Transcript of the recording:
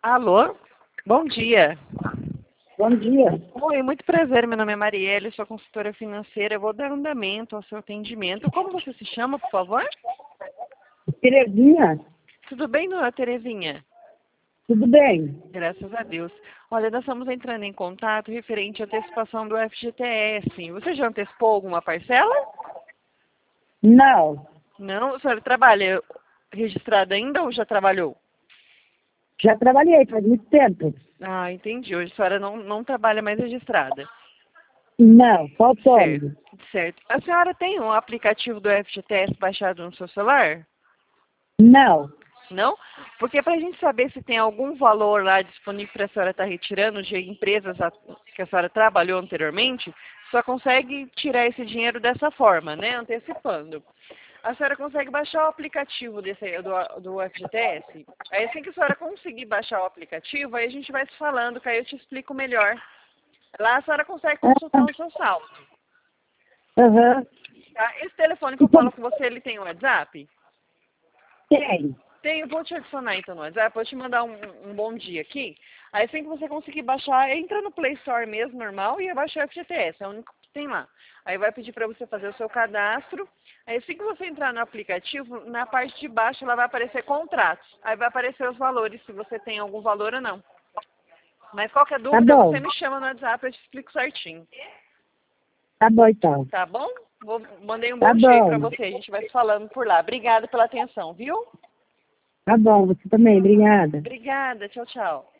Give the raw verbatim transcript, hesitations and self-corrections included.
Alô? Bom dia. Bom dia. Oi, muito prazer. Meu nome é Marielle, sou consultora financeira. Eu vou dar andamento ao seu atendimento. Como você se chama, por favor? Terezinha, Tudo bem, dona Terezinha? tudo bem? Graças a Deus. Olha, nós estamos entrando em contato referente à antecipação do F G T S. Você já antecipou alguma parcela? Não, Não? A senhora trabalha registrada ainda ou já trabalhou? já trabalhei faz muito tempo. Ah, entendi. Hoje a senhora não, não trabalha mais registrada. Não, Certo, faltando. certo. A senhora tem um aplicativo do F G T S baixado no seu celular? Não. Não? Porque para a gente saber se tem algum valor lá disponível para a senhora estar retirando de empresas a- que a senhora trabalhou anteriormente, só consegue tirar esse dinheiro dessa forma, né? Antecipando. A senhora consegue baixar o aplicativo desse, aí, do, do F G T S? Aí assim que a senhora conseguir baixar o aplicativo, aí a gente vai se falando, que aí eu te explico melhor. Lá a senhora consegue consultar o seu saldo. Aham. Tá? Esse telefone que eu Então, falo com você, ele tem WhatsApp? tem. Tem, eu vou te adicionar então no WhatsApp, vou te mandar um, um bom dia aqui. Aí assim que você conseguir baixar, entra no Play Store mesmo, normal, e abaixa o F G T S, é o único que tem lá. Aí vai pedir para você fazer o seu cadastro. Aí assim que você entrar no aplicativo, na parte de baixo ela vai aparecer contratos. Aí vai aparecer os valores, se você tem algum valor ou não. Mas qualquer Tá dúvida, bom. você me chama no WhatsApp, eu te explico certinho. Tá bom, então. Tá bom? Vou, mandei um Tá bom dia aí pra bom. você, a gente vai se falando por lá. Obrigada pela atenção, viu? Tá bom, você também. Obrigada. Obrigada, tchau, tchau.